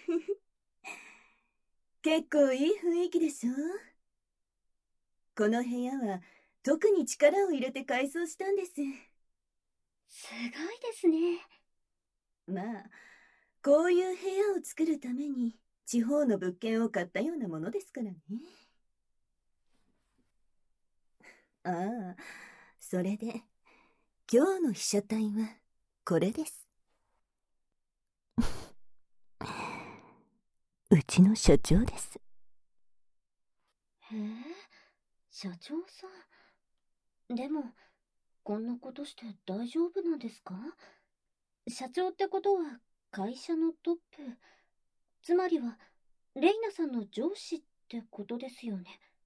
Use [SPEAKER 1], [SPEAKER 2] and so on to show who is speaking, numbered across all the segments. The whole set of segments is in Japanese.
[SPEAKER 1] 結構いい雰囲気でしょ。この部屋は特に力を入れて改装したんです。
[SPEAKER 2] すごいですね。
[SPEAKER 1] まあ、こういう部屋を作るために地方の物件を買ったようなものですからね。ああ、それで今日の被写体はこれです。うちの社長です。
[SPEAKER 2] へえ、社長さん。でも、こんなことして大丈夫なんですか？社長ってことは会社のトップ、つまりはレイナさんの上司ってことですよね。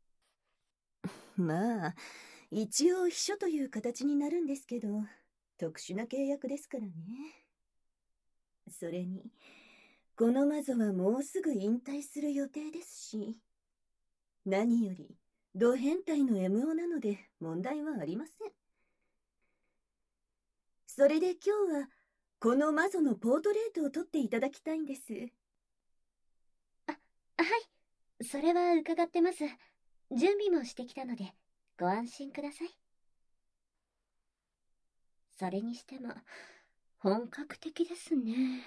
[SPEAKER 1] まあ、一応秘書という形になるんですけど、特殊な契約ですからね。それに、この魔女はもうすぐ引退する予定ですし、何より、ド変態の MO なので問題はありません。それで今日は、この魔女のポートレートを撮っていただきたいんです。
[SPEAKER 2] あ、はい。それは伺ってます。準備もしてきたので、ご安心ください。それにしても、本格的ですね。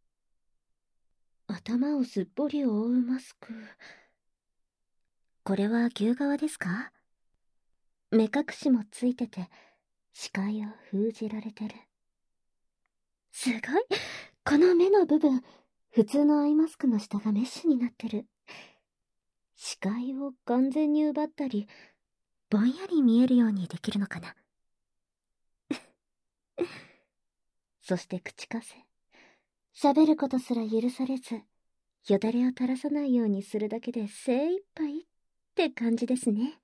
[SPEAKER 2] 頭をすっぽり覆うマスク。これは牛革ですか？目隠しもついてて、視界を封じられてる。すごい。この目の部分、普通のアイマスクの下がメッシュになってる。視界を完全に奪ったり、ぼんやり見えるようにできるのかな。そして口かせ。喋ることすら許されず、よだれを垂らさないようにするだけで精一杯って感じですね。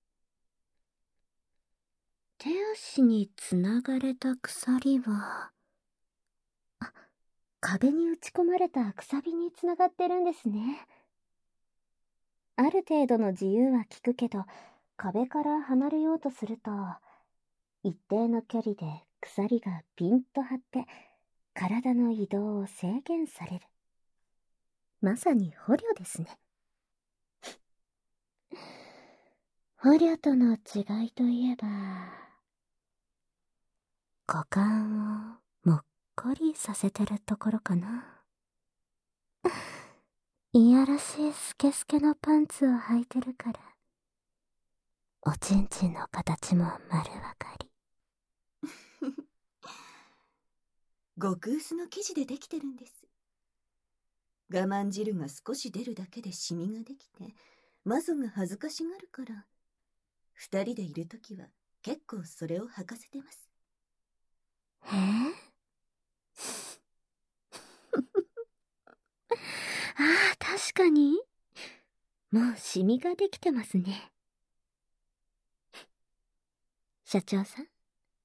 [SPEAKER 2] 手足につながれた鎖は、壁に打ち込まれたくさびにつながってるんですね。ある程度の自由は利くけど、壁から離れようとすると、一定の距離で鎖がピンと張って、体の移動を制限される。まさに捕虜ですね。捕虜との違いといえば、股間をもっこりさせてるところかな。いやらしいスケスケのパンツを履いてるから、おちんちんの形も丸わかり。
[SPEAKER 1] 極薄の生地でできてるんです。我慢汁が少し出るだけでシミができて、魔女が恥ずかしがるから、二人でいるときは結構それを履かせてます。
[SPEAKER 2] へえああ、確かに。もうシミができてますね。社長さん。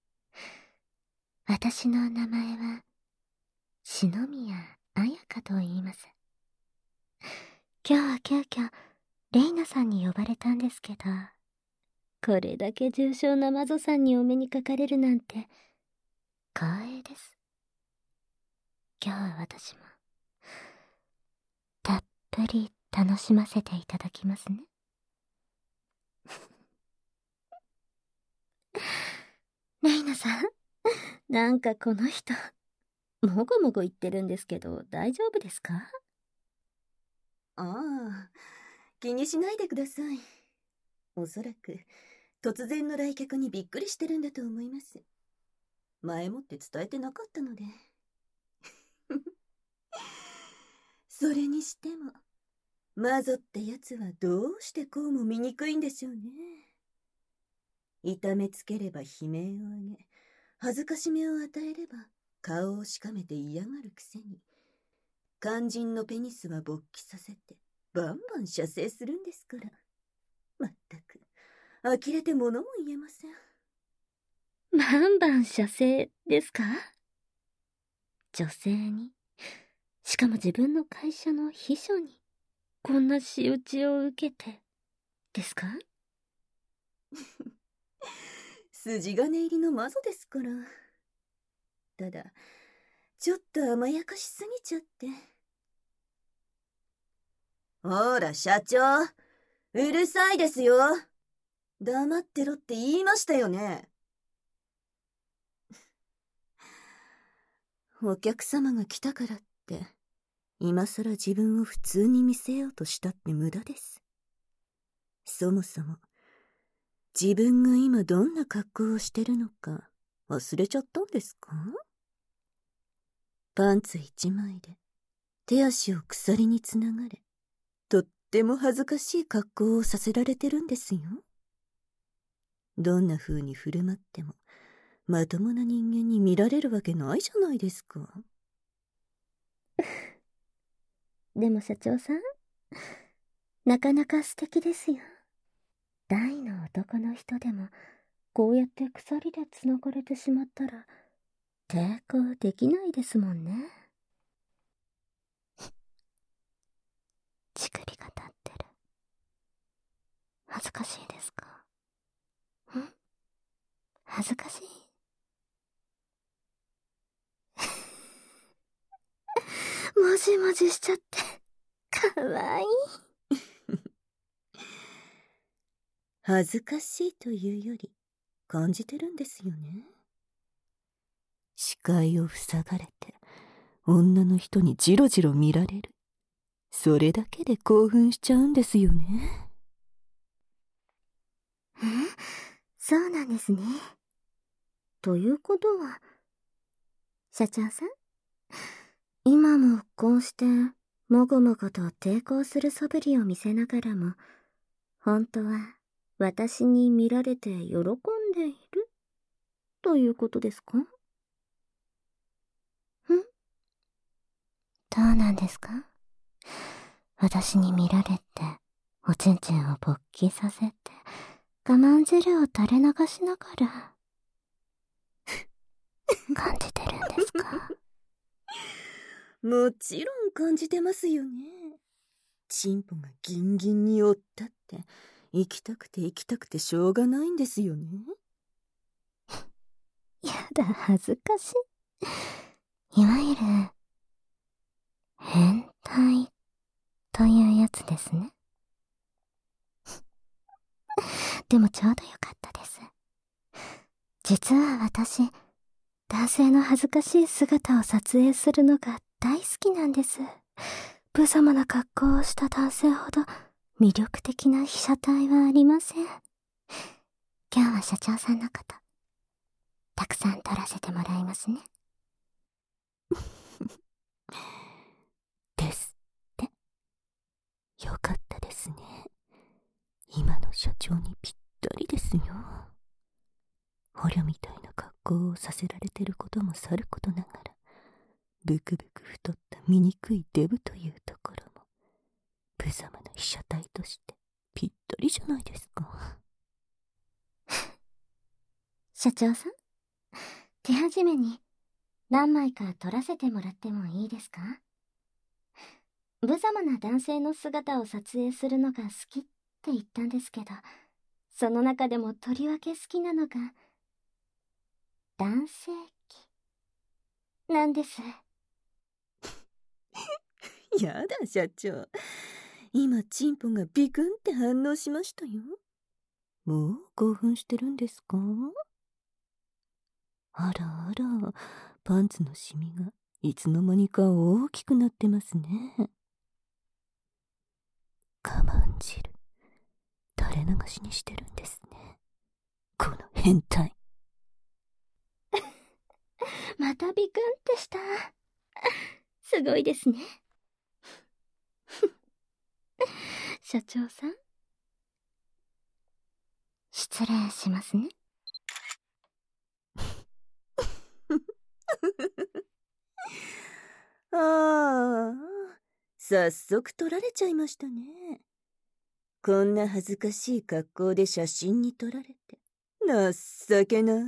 [SPEAKER 2] 私の名前は、篠宮彩香と言います。今日は急遽、レイナさんに呼ばれたんですけど、これだけ重症な魔女さんにお目にかかれるなんて、光栄です。今日は私も、たっぷり楽しませていただきますね。レイナさん、なんかこの人、もごもご言ってるんですけど、大丈夫ですか？
[SPEAKER 1] ああ、気にしないでください。おそらく、突然の来客にびっくりしてるんだと思います。前もって伝えてなかったので。それにしても、魔女ってやつはどうしてこうも醜いんでしょうね。痛めつければ悲鳴を上げ、恥ずかしめを与えれば顔をしかめて嫌がるくせに、肝心のペニスは勃起させて、バンバン射精するんですから。まったく、呆れて物も言えません。
[SPEAKER 2] バンバン射精ですか？女性に、しかも自分の会社の秘書に、こんな仕打ちを受けて、ですか？
[SPEAKER 1] 筋金入りの魔女ですから。ただ、ちょっと甘やかしすぎちゃって。 ほら、社長。うるさいですよ。黙ってろって言いましたよね。お客様が来たからって、今さら自分を普通に見せようとしたって無駄です。そもそも、自分が今どんな格好をしてるのか忘れちゃったんですか？パンツ一枚で手足を鎖につながれ、とっても恥ずかしい格好をさせられてるんですよ。どんな風に振る舞ってもまともな人間に見られるわけないじゃないですか。
[SPEAKER 2] でも社長さん、なかなか素敵ですよ。大の男の人でもこうやって鎖でつながれてしまったら抵抗できないですもんね。ちくりが立ってる。恥ずかしいですか？恥ずかしい？もじもじしちゃってかわいい。
[SPEAKER 1] 恥ずかしいというより感じてるんですよね。視界を塞がれて女の人にジロジロ見られる。それだけで興奮しちゃうんですよね。
[SPEAKER 2] そうなんですね。ということは、社長さん、今もこうしてもごもごと抵抗する素振りを見せながらも、本当は私に見られて喜んでいるということですか？どうなんですか？私に見られて、おちんちんを勃起させて、我慢汁を垂れ流しながら、感じてるんですか？
[SPEAKER 1] もちろん感じてますよね。チンポがギンギンにおったって、行きたくて行きたくてしょうがないんですよね。
[SPEAKER 2] やだ、恥ずかしい。いわゆる、変態というやつですね。でもちょうどよかったです。実は私、男性の恥ずかしい姿を撮影するのが大好きなんです。無様な格好をした男性ほど魅力的な被写体はありません。今日は社長さんのこと、たくさん撮らせてもらいますね。
[SPEAKER 1] ですって。よかったですね。今の社長にぴったりですよ。捕虜みたいな格好をさせられてることもさることながら、ブクブク太った醜いデブというところも、無様な被写体としてぴったりじゃないですか。
[SPEAKER 2] 社長さん、手始めに何枚か撮らせてもらってもいいですか？無様な男性の姿を撮影するのが好きって言ったんですけど、その中でもとりわけ好きなのが、男性器なんです。
[SPEAKER 1] やだ、社長。今、チンポがビクンって反応しましたよ。もう興奮してるんですか？あらあら、パンツのシミがいつの間にか大きくなってますね。我慢汁、垂れ流しにしてるんですね。この変態。
[SPEAKER 2] またビクンってした。すごいですね。社長さん、失礼しますね。
[SPEAKER 1] ああ、早速撮られちゃいましたね。こんな恥ずかしい格好で写真に撮られて、情けない。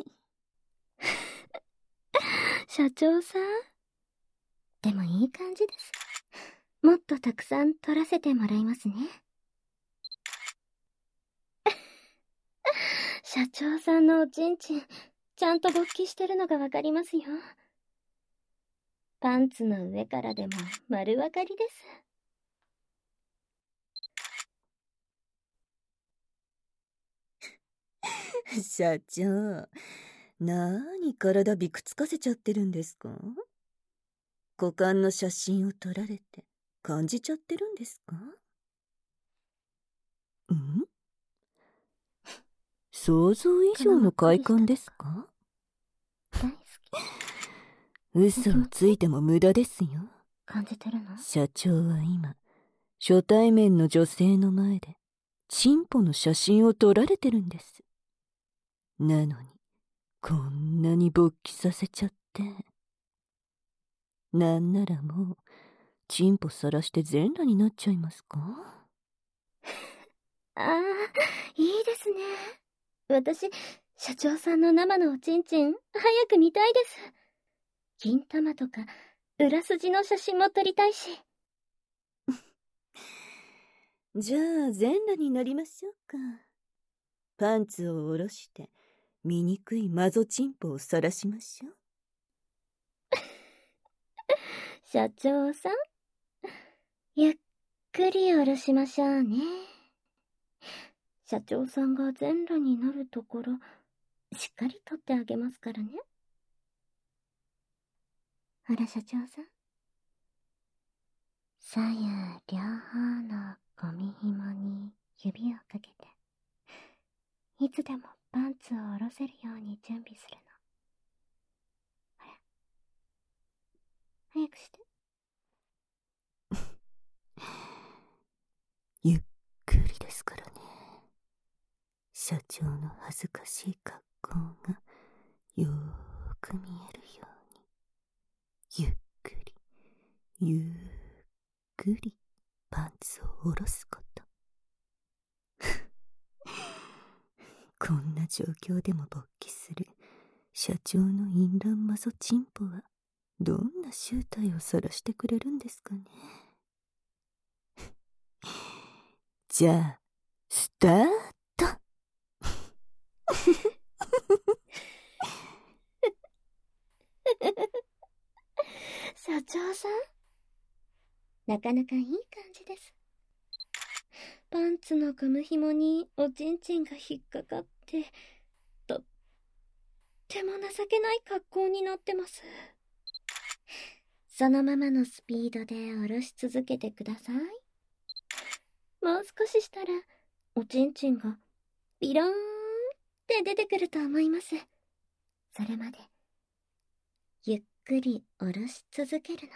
[SPEAKER 2] 社長さん、でもいい感じです。もっとたくさん撮らせてもらいますね。社長さんのおちんちん、ちゃんと勃起してるのがわかりますよ。パンツの上からでも丸わかりです。
[SPEAKER 1] 社長、なに体びくつかせちゃってるんですか？股間の写真を撮られて感じちゃってるんですか？ん？想像以上の快感ですか？
[SPEAKER 2] 大好き。
[SPEAKER 1] 嘘をついても無駄ですよ。
[SPEAKER 2] 感じてるの？
[SPEAKER 1] 社長は今、初対面の女性の前で、チンポの写真を撮られてるんです。なのに、こんなに勃起させちゃって。なんならもう、チンポさらして全裸になっちゃいますか？
[SPEAKER 2] ああ、いいですね。私、社長さんの生のおちんちん、早く見たいです。金玉とか、裏筋の写真も撮りたいし。
[SPEAKER 1] じゃあ、全裸になりましょうか。パンツを下ろして、醜いマゾチンポを晒しましょう。
[SPEAKER 2] 社長さん、ゆっくり下ろしましょうね。社長さんが全裸になるところ、しっかり撮ってあげますからね。ほら社長さん。左右両方のゴミ紐に指をかけて、いつでもパンツを下ろせるように準備するの。ほら、早くして。
[SPEAKER 1] ゆっくりですからね。社長の恥ずかしい格好がよーく見えるように、ゆっくり、ゆっくりパンツを下ろすこと。こんな状況でも勃起する社長の淫乱マゾチンポはどんな正体を晒してくれるんですかね。じゃあ、スタート。
[SPEAKER 2] 社長さん、なかなかいい感じです。パンツのゴム紐におちんちんが引っかかって、とっても情けない格好になってます。そのままのスピードで下ろし続けてください。もう少ししたら、おちんちんがビローンって出てくると思います。それまで、ゆっくり下ろし続けるの。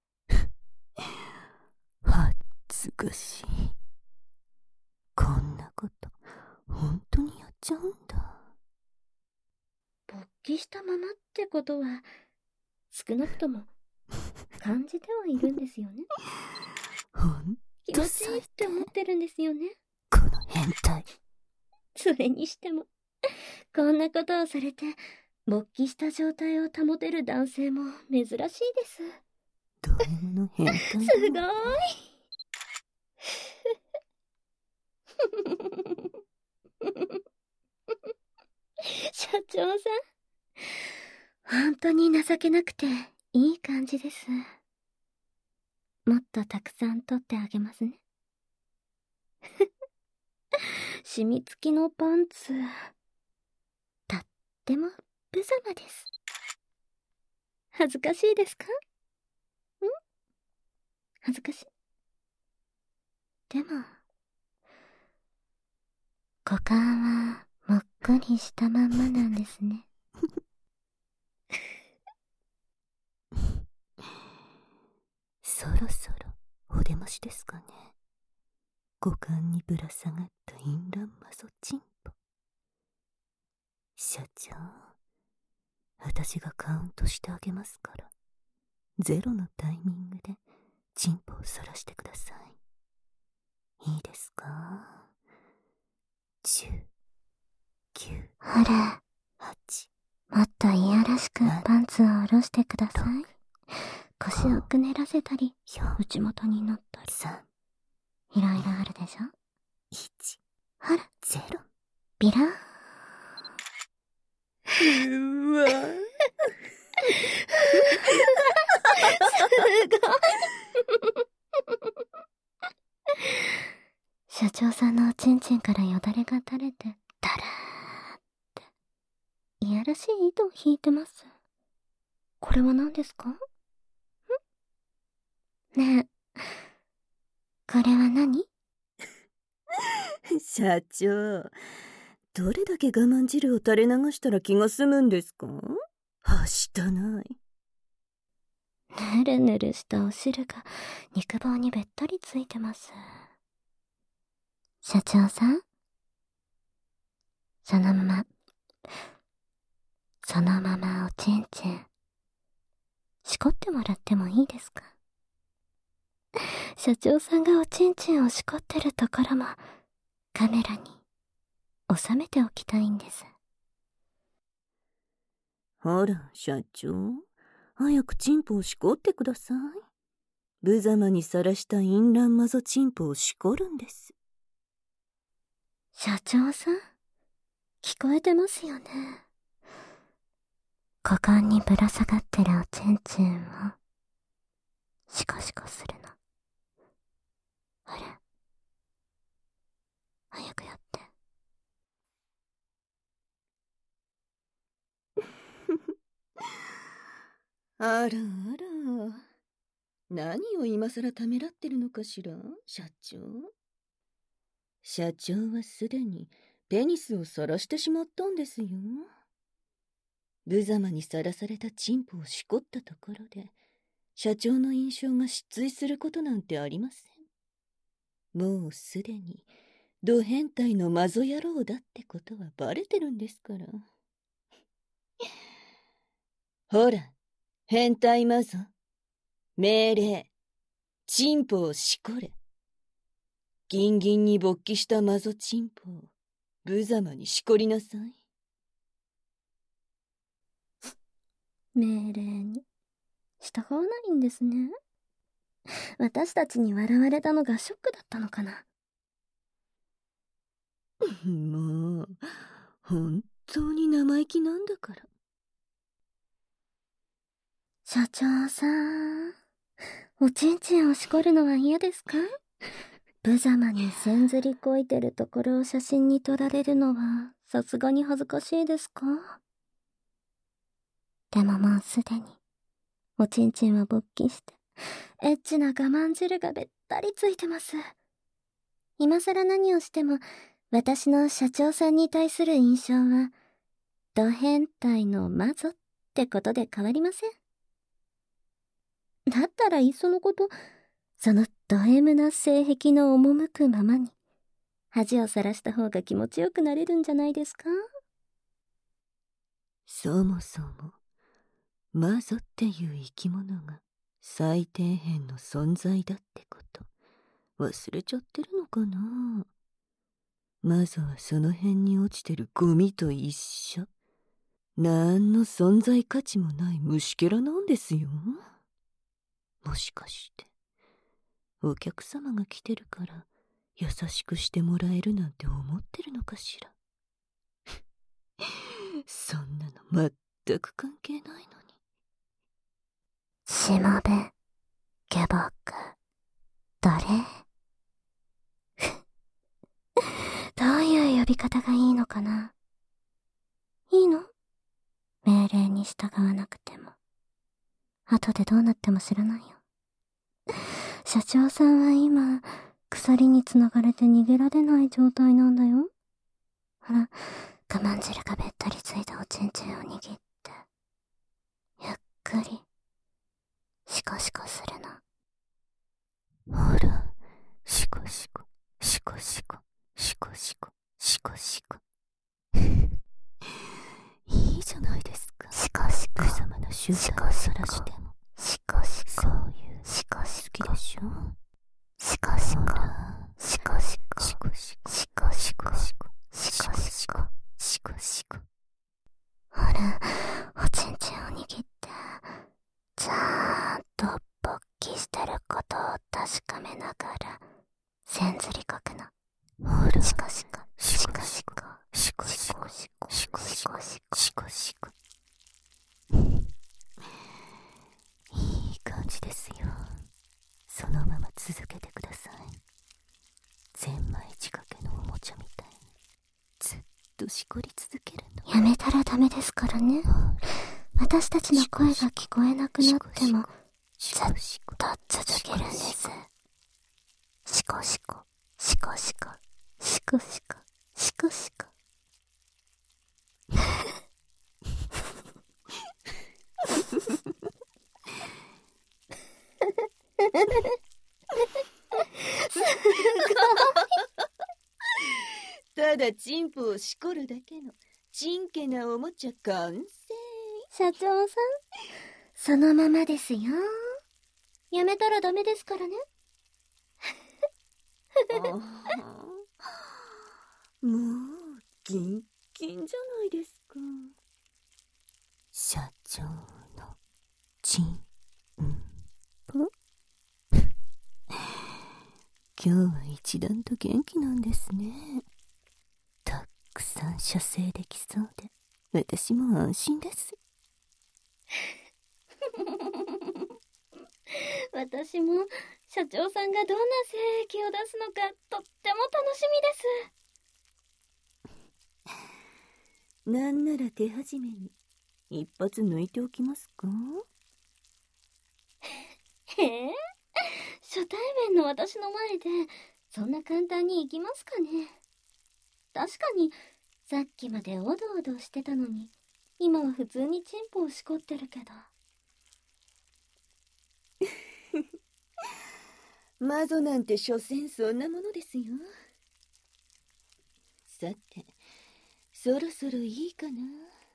[SPEAKER 1] 恥ずかしい。こんなこと、本当にやっちゃうんだ。
[SPEAKER 2] 勃起したままってことは、少なくとも、感じてはいるんですよね。
[SPEAKER 1] ほん
[SPEAKER 2] 気持ちいいって思ってるんですよね。
[SPEAKER 1] この変態。
[SPEAKER 2] それにしても、こんなことをされて、勃起した状態を保てる男性も珍しいです。
[SPEAKER 1] どうもの変態だ。
[SPEAKER 2] すごーい。社長さん、本当に情けなくていい感じです。もっとたくさん取ってあげますね。染み付きのパンツ、とっても無様です。恥ずかしいですか？恥ずかしい。でも、股間はもっこりしたまんまなんですね。
[SPEAKER 1] そろそろお出ましですかね。股間にぶら下がった淫乱マゾチンポ。社長、私がカウントしてあげますから、ゼロのタイミングでチンポを晒してください。いいですか？10、9、
[SPEAKER 2] ほら、
[SPEAKER 1] 8、
[SPEAKER 2] もっといやらしくパンツを下ろしてください。腰をくねらせたり、内元に乗ったり、
[SPEAKER 1] 3、
[SPEAKER 2] いろいろあるでしょ。
[SPEAKER 1] 1、
[SPEAKER 2] ほら、
[SPEAKER 1] 0。
[SPEAKER 2] ビラーン。
[SPEAKER 1] うわ
[SPEAKER 2] すごい。社長さんのおちんちんからよだれが垂れて、ダラーらしい糸を引いてます。これは何ですか？ねえ、これは何？
[SPEAKER 1] 社長、どれだけ我慢汁を垂れ流したら気が済むんですか？はしたない。
[SPEAKER 2] ぬるぬるしたお汁が肉棒にべったりついてます。社長さん、そのままおちんちんしこってもらってもいいですか？社長さんがおちんちんをしこってるところもカメラに収めておきたいんです。
[SPEAKER 1] ほら、社長、早くチンポをしこってください。無様にさらした淫乱マゾチンポをしこるんです。
[SPEAKER 2] 社長さん、聞こえてますよね。股間にぶら下がってるおちんちんをシコシコするの。あれ、早くやって。
[SPEAKER 1] あらあら、何を今さらためらってるのかしら、社長。社長はすでにペニスを晒してしまったんですよ。無様にさらされたチンポをしこったところで、社長の印象が失墜することなんてありません。もうすでにド変態のマゾ野郎だってことはバレてるんですから。ほら、変態マゾ、命令、チンポをしこれ。ギンギンに勃起したマゾチンポを無様にしこりなさい。
[SPEAKER 2] 命令に従わないんですね。私たちに笑われたのがショックだったのかな。
[SPEAKER 1] もう、本当に生意気なんだから。
[SPEAKER 2] 社長さん、おちんちんをしこるのは嫌ですか？無様にせんずりこいてるところを写真に撮られるのはさすがに恥ずかしいですか？でももうすでにおちんちんは勃起してエッチな我慢汁がべったりついてます。今さら何をしても私の社長さんに対する印象はド変態のマゾってことで変わりません。だったらいっそのことそのド M な性癖の赴くままに恥をさらした方が気持ちよくなれるんじゃないですか？
[SPEAKER 1] そもそも、マゾっていう生き物が最底辺の存在だってこと忘れちゃってるのかな。マゾはその辺に落ちてるゴミと一緒。なんの存在価値もない虫けらなんですよ。もしかしてお客様が来てるから優しくしてもらえるなんて思ってるのかしら。そんなの全く関係ないのに。
[SPEAKER 2] しもべ、下僕、どれどういう呼び方がいいのかな？いいの？命令に従わなくても。後でどうなっても知らないよ。社長さんは今、鎖に繋がれて逃げられない状態なんだよ。ほら、我慢汁がべったりついたおちんちんを握って、ゆっくり、シコシコするの。
[SPEAKER 1] ほら、シコシコ、シコシコ、シコシコ、シコシコ。いいじゃないですか。
[SPEAKER 2] シコシコ、
[SPEAKER 1] 無様な集団をさらしても。
[SPEAKER 2] シコシコ、
[SPEAKER 1] そういう、
[SPEAKER 2] シコシコ、
[SPEAKER 1] 好きでしょ。
[SPEAKER 2] シコシコ、
[SPEAKER 1] ほら、
[SPEAKER 2] シコシコ、
[SPEAKER 1] シコシコ、
[SPEAKER 2] シコシコ、
[SPEAKER 1] シコ
[SPEAKER 2] シコシコ、
[SPEAKER 1] シコシコ。
[SPEAKER 2] ほら、おちんちんを握って、ちゃんと勃起してることを確かめながら、せんずりこくの。
[SPEAKER 1] ほら、
[SPEAKER 2] シコシコ、シコシコ、
[SPEAKER 1] シコシコ、
[SPEAKER 2] シコ
[SPEAKER 1] シコシコ、シコシコ。いい感じですよ。そのまま続けてください。ゼンマイ仕掛けのおもちゃみたいにずっとしこり続けるの。
[SPEAKER 2] やめたらダメですからね。私たちの声が聞こえなくなっても、ずっと続けるんです。シコシコ、シコシコ、シコシコ、シコシコ。
[SPEAKER 1] ただチンポをしこるだけのちんけなおもちゃ完成。
[SPEAKER 2] 社長さん、そのままですよ。やめたらダメですからね。
[SPEAKER 1] もうキンキンじゃないですか。社長のチンポ今日は一段と元気なんですね。たくさん射精できそうで私も安心です。
[SPEAKER 2] 私も社長さんがどんな精液を出すのかとっても楽しみです。
[SPEAKER 1] なんなら手始めに一発抜いておきますか？
[SPEAKER 2] へえ、初対面の私の前でそんな簡単にいきますかね。確かにさっきまでおどおどしてたのに、今は普通にチンポをしこってるけど。
[SPEAKER 1] 魔女なんて所詮そんなものですよ。さて、そろそろいいかな。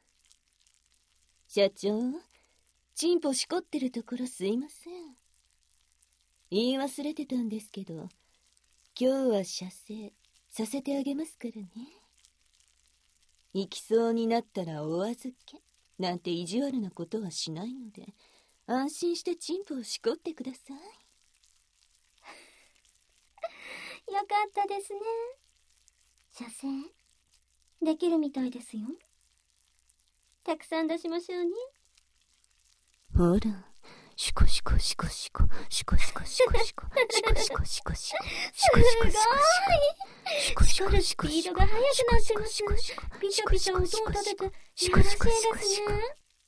[SPEAKER 1] 社長、チンポしこってるところすいません。言い忘れてたんですけど、今日は射精させてあげますからね。行きそうになったらお預けなんて意地悪なことはしないので、安心してチンポをしこってください。
[SPEAKER 2] よかったですね。射精できるみたいですよ。たくさん出しましょうね。
[SPEAKER 1] ほら、シコシコシコシコシコシコシコシコシコシコシコシコシコシコシコシコシコシコ
[SPEAKER 2] スピードが速くなってます。ピシャピシャ音を立てていやらしいですね。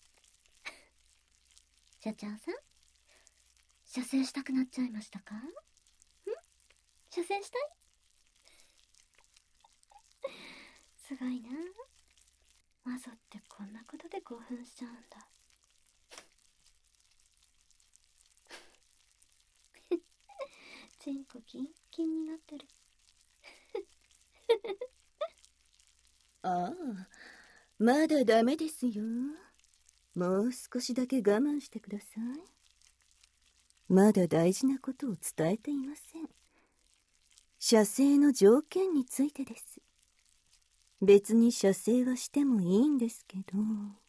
[SPEAKER 2] 社長さん、射精したくなっちゃいましたか？射精したい？すごいな。魔女ってこんなことで興奮しちゃうんだ。チンコキンキンになってる。
[SPEAKER 1] ああ、まだダメですよ。もう少しだけ我慢してください。まだ大事なことを伝えていません。射精の条件についてです。別に射精はしてもいいんですけど、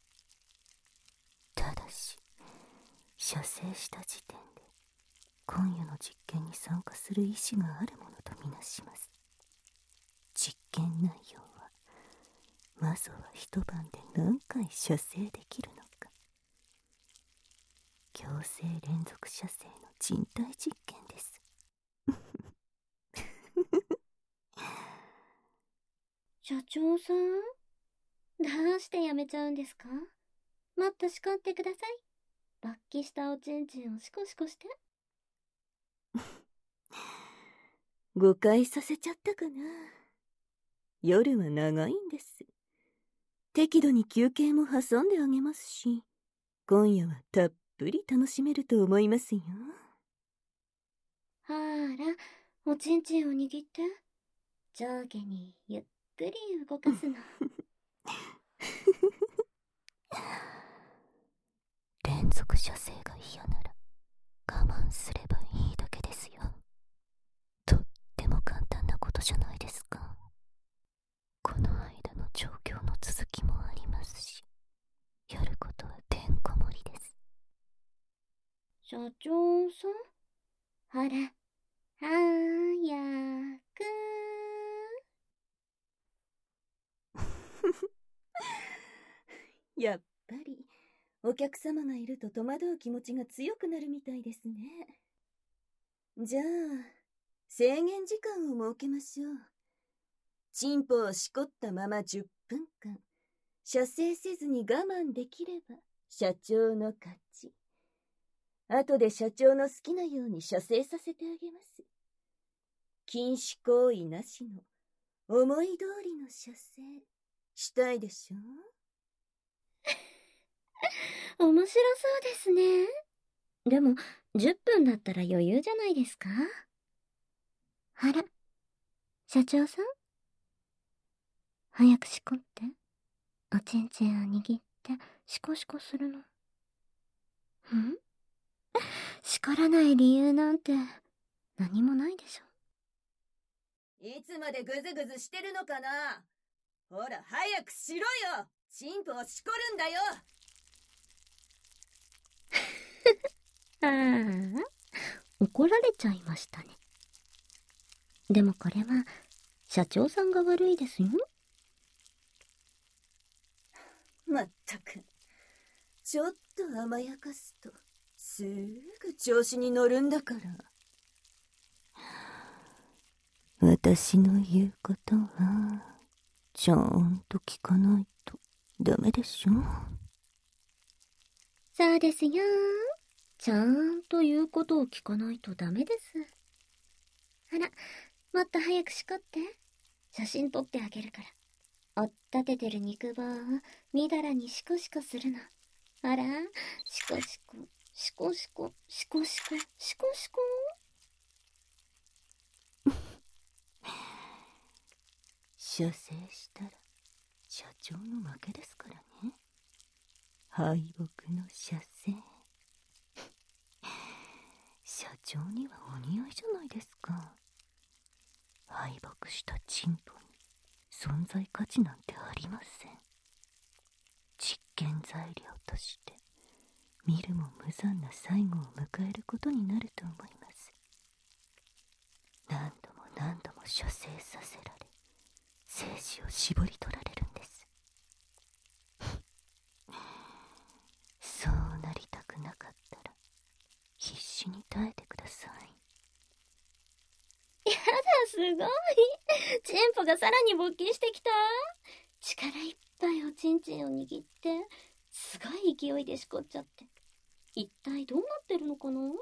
[SPEAKER 1] ただし射精した時点で今夜の実験に参加する意思があるものとみなします。実験内容は魔女は一晩で何回射精できるのか、強制連続射精の人体実験です。
[SPEAKER 2] 社長さん、どうしてやめちゃうんですか？もっとしこってください。勃起したおちんちんをシコシコして。
[SPEAKER 1] 誤解させちゃったかな。夜は長いんです。適度に休憩も挟んであげますし、今夜はたっぷり楽しめると思いますよ。
[SPEAKER 2] ほーら、おちんちんを握って。上下にゆっくり動かすの。
[SPEAKER 1] 連続射精が嫌なら我慢すればいいだけですよ。とっても簡単なことじゃないですか。この間の状況の続きもありますし、やることはてんこ盛りです。
[SPEAKER 2] 社長さん、ほら、早く。
[SPEAKER 1] やっぱりお客様がいると戸惑う気持ちが強くなるみたいですね。じゃあ制限時間を設けましょう。チンポをしこったまま10分間、 射精せずに我慢できれば社長の勝ち。後で社長の好きなように射精させてあげます。禁止行為なしの思い通りの射精したいでしょ？
[SPEAKER 2] 面白そうですね。でも、10分だったら余裕じゃないですか？あら、社長さん？早くしこって。おちんちんを握ってシコシコするの。しこらない理由なんて何もないでしょ。
[SPEAKER 1] いつまでグズグズしてるのかな？ほら、早くしろよ！チンポをしこるんだよ！
[SPEAKER 2] ああ、怒られちゃいましたね。でもこれは、社長さんが悪いですよ。
[SPEAKER 1] まったく、ちょっと甘やかすと、すぐ調子に乗るんだから。私の言うことは、ちゃんと聞かないとダメでしょ？
[SPEAKER 2] そうですよ。ちゃんと言うことを聞かないとダメです。あら、もっと早くしこって。写真撮ってあげるから。追っ立ててる肉棒をみだらにシコシコするの。あら、シコシコ、シコシコ、シコシコ、シコシコ。
[SPEAKER 1] 射精したら社長の負けですからね。敗北の射精。社長にはお似合いじゃないですか。敗北したチンポに存在価値なんてありません。実験材料として見るも無残な最後を迎えることになると思います。何度も何度も射精させられ、精子を絞り取られるんです。そうなりたくなかったら必死に耐えてください。
[SPEAKER 2] やだ、すごい。チンポがさらに勃起してきた。力いっぱいおちんちんを握って、すごい勢いでしこっちゃって。一体どうなってるのかな？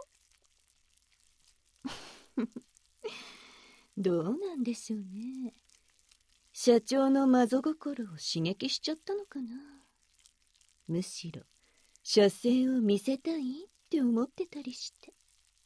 [SPEAKER 1] どうなんでしょうね。社長のマゾ心を刺激しちゃったのかな。むしろ射精を見せたいって思ってたりして。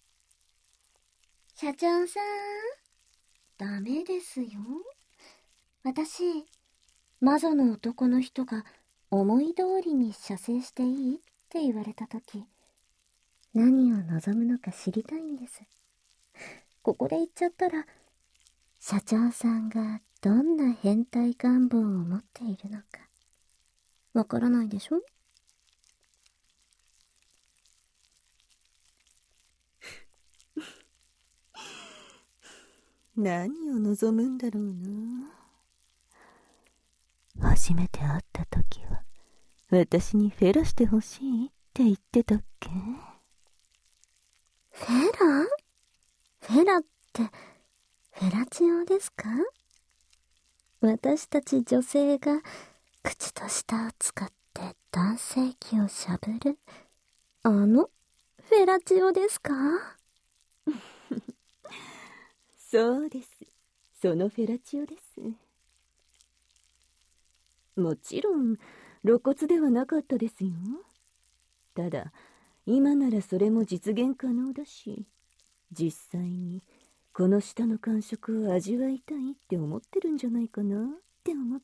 [SPEAKER 2] 社長さん、ダメですよ。私、魔女の男の人が思い通りに射精していいって言われたとき、何を望むのか知りたいんです。ここで言っちゃったら、社長さんがどんな変態願望を持っているのか、わからないでしょ？
[SPEAKER 1] 何を望むんだろうな。初めて会った時は私にフェラしてほしいって言ってたっけ？
[SPEAKER 2] フェラ？フェラって、フェラチオですか？私たち女性が口と舌を使って男性器をしゃぶる、フェラチオですか？
[SPEAKER 1] そうです。そのフェラチオです。もちろん露骨ではなかったですよ。ただ今ならそれも実現可能だし、実際にこの舌の感触を味わいたいって思ってるんじゃないかなって思って。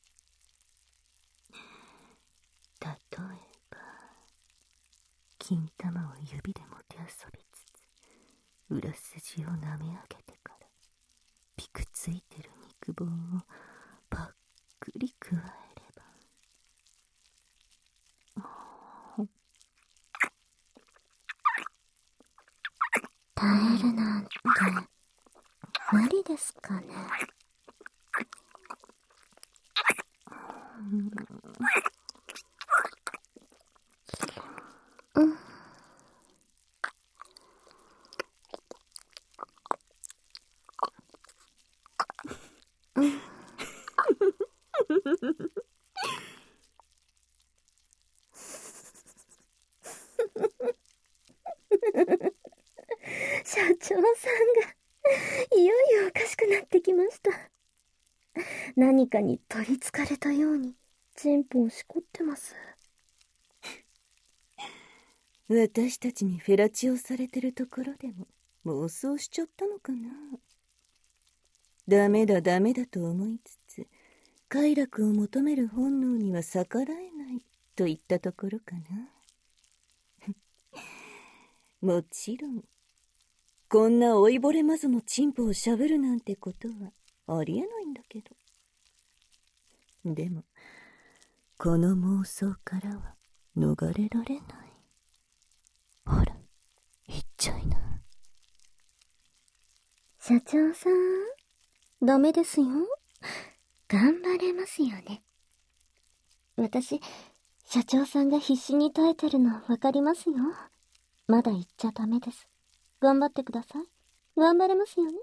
[SPEAKER 1] 例えば金玉を指でもてあそびつつ裏筋を舐め上げてからピクついてる肉棒をパックリ加えれば、
[SPEAKER 2] 耐えるなんて無理ですかね。 社長さんがいよいよおかしくなってきました。何かに取りつかれたようにチンポをしこってます。
[SPEAKER 1] 私たちにフェラチオされてるところでも妄想しちゃったのかな。ダメだダメだと思いつつ快楽を求める本能には逆らえないといったところかな。もちろんこんな老いぼれマゾのチンポをしゃぶるなんてことはありえないんだけど。でもこの妄想からは逃れられない。ほら言っちゃいな。
[SPEAKER 2] 社長さん、ダメですよ。頑張れますよね。私、社長さんが必死に耐えてるの分かりますよ。まだ言っちゃダメです。頑張ってください。頑張れますよね。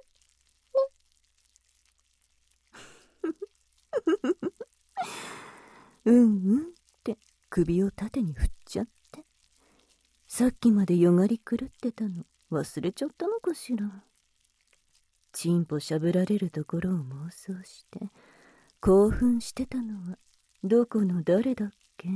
[SPEAKER 1] うんうんって首を縦に振っちゃって。さっきまでよがり狂ってたの忘れちゃったのかしら。チンポしゃぶられるところを妄想して興奮してたのはどこの誰だっけ。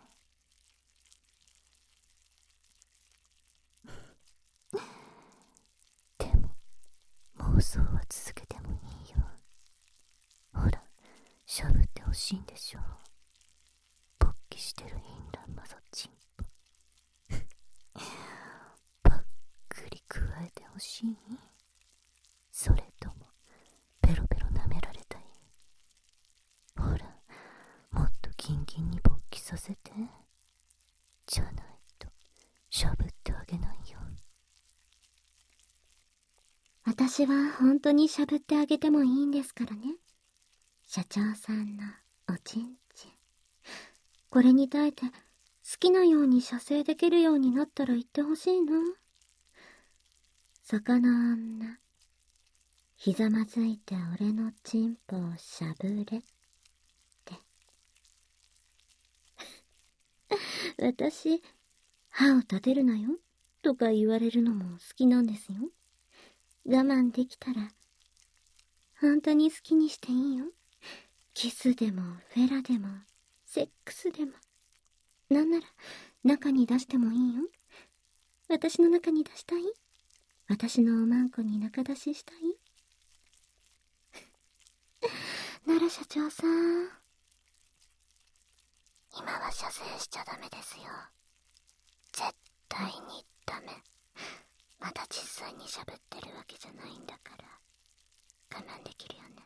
[SPEAKER 1] でも妄想は続けてもいいよ。ほらしゃぶってほしいんでしょ。勃起してるインランマゾチンポばっくり加えてほしい。それともペロペロ舐められたい。ほらもっとキンキンに勃起させて。じゃないとしゃぶってあげないよ。
[SPEAKER 2] 私は本当にしゃぶってあげてもいいんですからね。社長さんのおちんちん。これに耐えて好きなように射精できるようになったら言ってほしいな。そこの女、ひざまずいて俺のチンポをしゃぶれって。私、歯を立てるなよとか言われるのも好きなんですよ。我慢できたら本当に好きにしていいよ。キスでもフェラでもセックスでも、なんなら中に出してもいいよ。私の中に出したい？私のおまんこに中出ししたい？なら社長さん、今は射精しちゃダメですよ。絶対にダメ。まだ実際にしゃぶってるわけじゃないんだから我慢できるよね。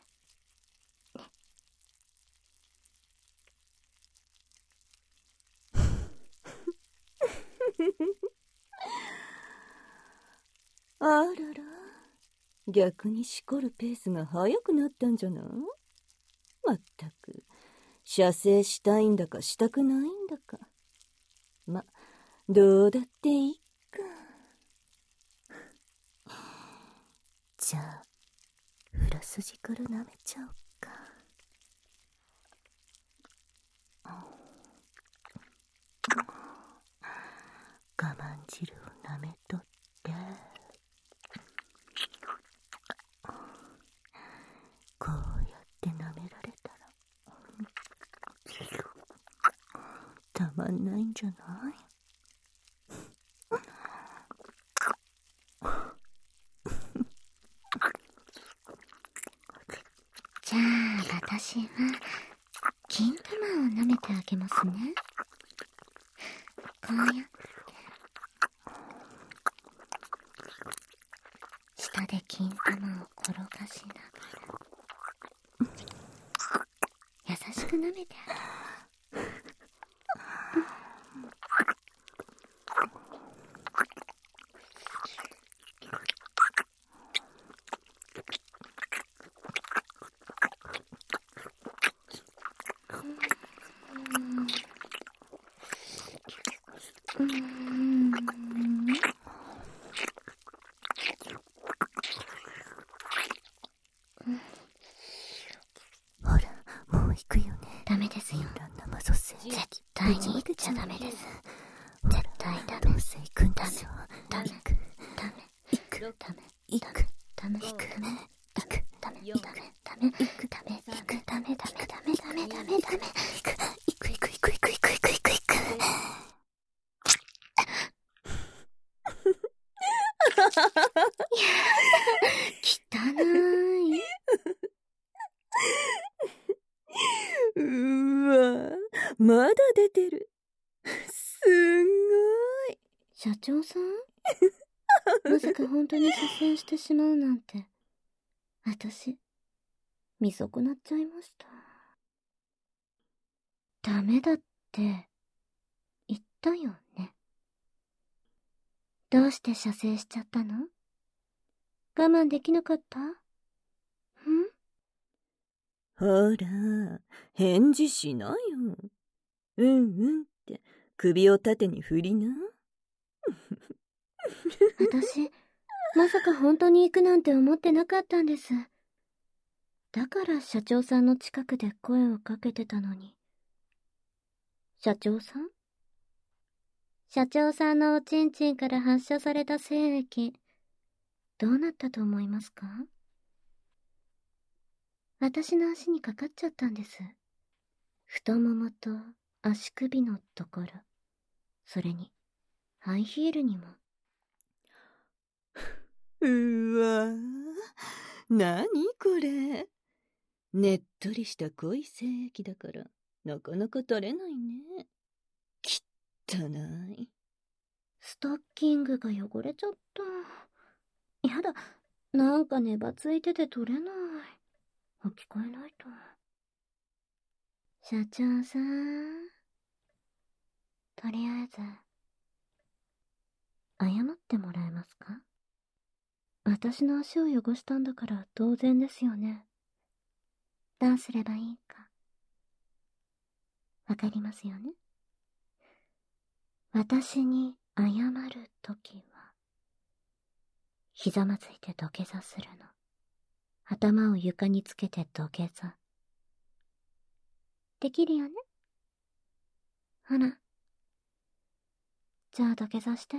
[SPEAKER 1] あらら、逆にしこるペースが速くなったんじゃない？まったく射精したいんだかしたくないんだか。ま、どうだっていいか。じゃあ裏筋から舐めちゃおうか。我慢汁を舐めとってこうやって舐められたらたまんないんじゃない？
[SPEAKER 2] じゃあ私は金玉を舐めてあげますね。こうやって下で金玉を転がしながら優しく舐めてあげる。
[SPEAKER 1] ほらもう行くよね。
[SPEAKER 2] ダメですよ。絶対に言っちゃダメです。絶対ダメ。
[SPEAKER 1] どうせ行くんでしょ。
[SPEAKER 2] ダメ。
[SPEAKER 1] 行く。
[SPEAKER 2] ダメ。
[SPEAKER 1] 行く。
[SPEAKER 2] ダメ、
[SPEAKER 1] 行く、
[SPEAKER 2] ダメ、
[SPEAKER 1] 行く、
[SPEAKER 2] ダメ、
[SPEAKER 1] 行く、
[SPEAKER 2] ダメ、
[SPEAKER 1] 行く、
[SPEAKER 2] ダメ、ダメ、
[SPEAKER 1] 行く、
[SPEAKER 2] ダメ、
[SPEAKER 1] 行く、
[SPEAKER 2] ダメ、ダメ、ダメ、ダメ、ダメ、ダメ、ダメ、
[SPEAKER 1] 行く、行く、行く、行く、行く、行く、行く、行く、行く。
[SPEAKER 2] 汚い。
[SPEAKER 1] わ、まだ出てる。すんごい。
[SPEAKER 2] 社長さんまさか本当に射精してしまうなんて。私、見損なっちゃいました。ダメだって、言ったよね。どうして射精しちゃったの？我慢できなかった？
[SPEAKER 1] ほら、返事しなよ。うんうんって首を縦に振りな。
[SPEAKER 2] 私、まさか本当に行くなんて思ってなかったんです。だから社長さんの近くで声をかけてたのに。社長さん？社長さんのおちんちんから発射された精液、どうなったと思いますか？私の足にかかっちゃったんです。太ももと足首のところ。それに、ハイヒールにも。
[SPEAKER 1] うわぁ、なにこれ。ねっとりした濃い精液だからなかなか垂れないね。きったない。
[SPEAKER 2] ストッキングが汚れちゃった。やだ、なんかねばついてて取れない。履き替えないと。社長さん、とりあえず、謝ってもらえますか？私の足を汚したんだから当然ですよね。どうすればいいか、わかりますよね？私に謝るときは、ひざまずいて土下座するの。頭を床につけて土下座。できるよね？ほら。じゃあ土下座して。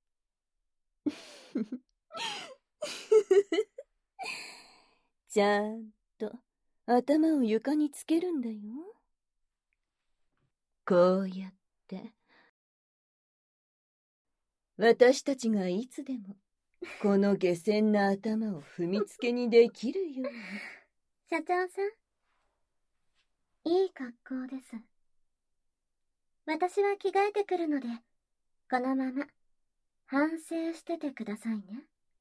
[SPEAKER 1] ちゃんと頭を床につけるんだよ。こうやって。私たちがいつでもこの下賤な頭を踏みつけにできるように。
[SPEAKER 2] 社長さん、いい格好です。私は着替えてくるので、このまま反省しててくださいね。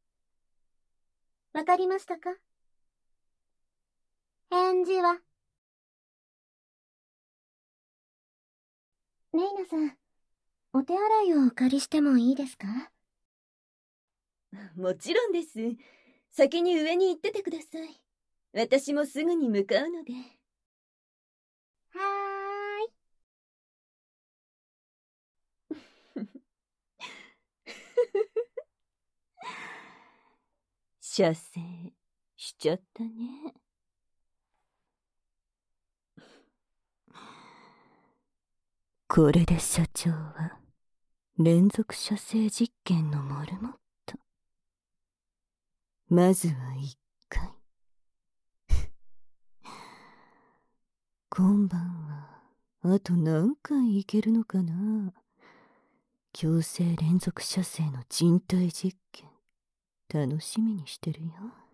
[SPEAKER 2] わかりましたか？返事は？レイナさん、お手洗いをお借りしてもいいですか？
[SPEAKER 1] もちろんです。先に上に行っててください。私もすぐに向かうので。
[SPEAKER 2] はーい。
[SPEAKER 1] 射精しちゃったね。これで社長は連続射精実験のモルモット。まずは1回。今晩はあと何回いけるのかな。強制連続射精の人体実験、楽しみにしてるよ。